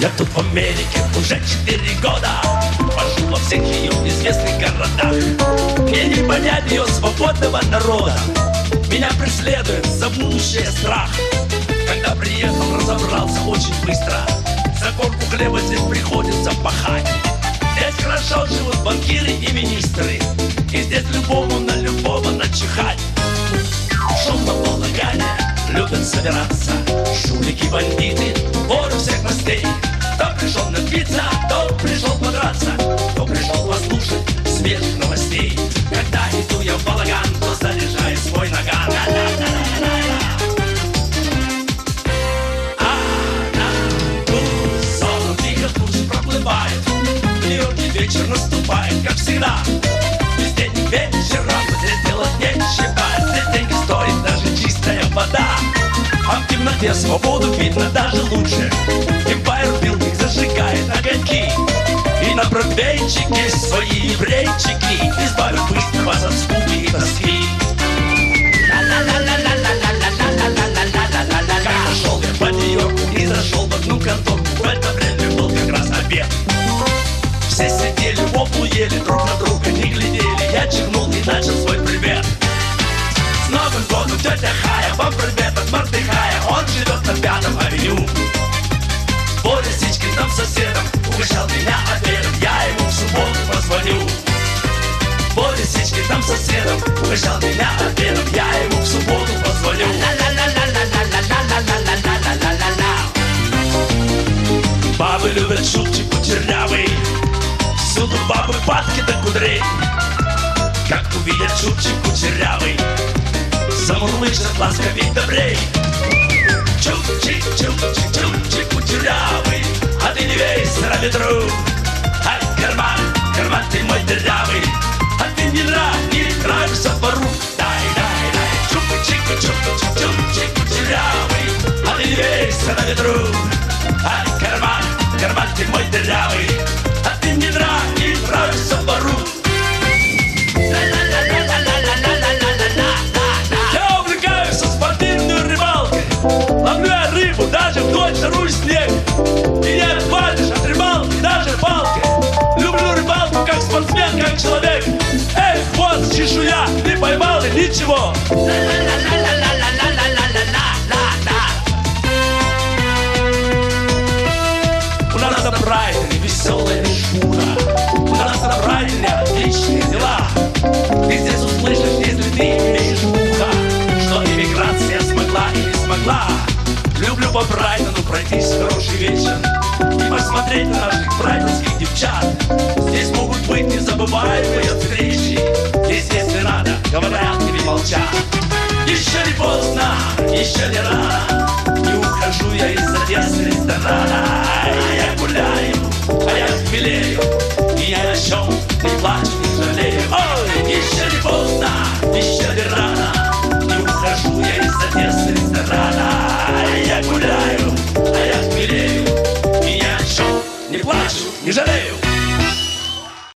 Я тут в Америке уже 4 года, пожил во всех ее известных городах. Мне не понять ее свободного народа, меня преследует за будущее страх. Когда приехал, разобрался очень быстро, за горку хлеба здесь приходится пахать. Здесь хорошо живут банкиры и министры, и здесь любому на любого начихать. Шум на балагане любят собираться жулики, бандиты, воры всех мастей. Кто пришел напиться, кто пришел подраться, кто пришел послушать свежих новостей. Когда иду я в балаган, то заряжаю свой наган. Сон тихо тут проплывает, в Нью-Йорке вечер наступает, как всегда. Здесь день вечером, здесь делать нечего, здесь деньги стоит даже чистая вода. А в темноте свободу видно даже лучше. Empire Building зажигает огоньки, и на бродвейчике свои еврейчики избавят быстро вас от скуки и тоски. Как шел я по Нью-Йорку и зашел в одну конторку, в это время был как раз обед. Все сидели в углу, ели друг на друга, не глядели. Я чихнул и начал свой привет. С Новым годом, тетя Хая, вам привет от Мордыхая. Он живет на 5-м авеню. Боря Сичкин там соседом угощал меня обедом. Я ему в субботу позвоню. Боря Сичкин там соседом угощал меня обедом. Я ему в субботу позвоню. Бабы любят шутки кучерявый, всюду бабы падки до кудрей. Как увидят шутчик кучерявый, замурлычат ласковей добрей. Чупчик, чупчик, чупчик кучерявый, а ты не весь на ветру. Ай, карман, карман ты мой дырявый, а ты не нравишься двору. Дай, дай, дай, чупчик, чупчик, чупчик кучерявый, а ты не весь на ветру. Ай, карман, карман ты мой дырявый, а ты не нравишься двору. Я увлекаюсь спортивной рыбалкой, ловлю я рыбу даже в ночь, жару снег. И не отвалишь от рыбалки даже палкой. Люблю рыбалку как спортсмен, как человек. Эй, хвост, чешуя, ты поймал и ничего. У нас на Брайтоне веселая шкура, у нас на Брайтоне отличные дела. Ты здесь услышишь, если ты имеешь ухо, что иммиграция смогла и не смогла. Люблю по Брайтону пройтись в хороший вечер и посмотреть на наших брайтонских девчат. Здесь могут быть незабываемые встречи, и здесь не надо, говорят или молчат. Еще не поздно, еще не рано, не ухожу я из Одессы ресторана.